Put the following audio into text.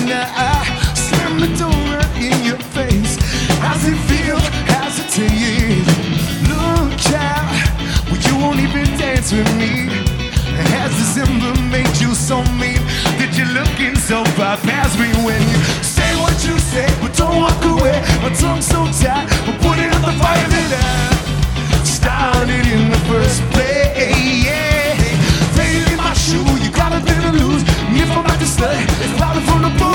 now. Slam the door in your face. How's it feel? How's it taste? Look out, well, you won't even dance with me. Has December made you so mean that you're looking so far past me when you say what you say, but don't walk away? My tongue's so tight, but put it on the fire that I started in the first place. Yeah. Take my shoe, you got nothing to lose. And if I'm not to stay, it's probably for